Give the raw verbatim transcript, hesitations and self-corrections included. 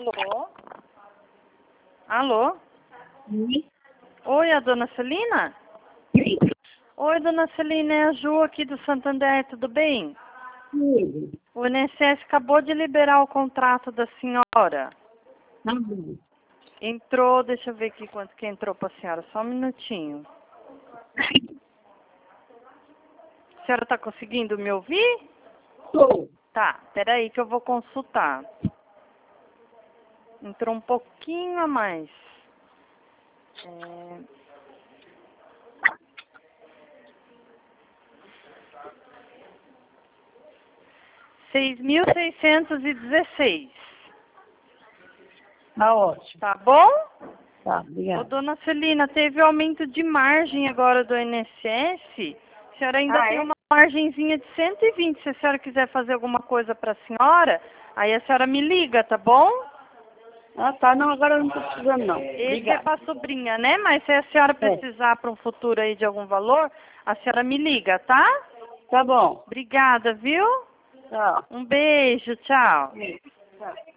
Alô? Alô? Sim. Oi, a dona Celina? Sim. Oi, dona Celina, é a Ju aqui do Santander, tudo bem? Sim. O I N S S acabou de liberar o contrato da senhora. Tá bom. Entrou, deixa eu ver aqui quanto que entrou para a senhora, só um minutinho. A senhora está conseguindo me ouvir? Tô. Tá, peraí que eu vou consultar. Entrou um pouquinho a mais. É... seis mil seiscentos e dezesseis. Tá ótimo. Tá bom? Tá, Ô, obrigada. dona Celina, teve aumento de margem agora do I N S S. A senhora ainda Ah, tem é? uma margenzinha de cento e vinte. Se a senhora quiser fazer alguma coisa para a senhora, aí a senhora me liga, tá bom? Ah, tá. Não, agora eu não tô precisando, não. Esse é Obrigada. para a sobrinha, né? Mas se a senhora É. precisar para um futuro aí de algum valor, a senhora me liga, tá? Tá bom. Obrigada, viu? Tchau. Um beijo, tchau. É. Tchau.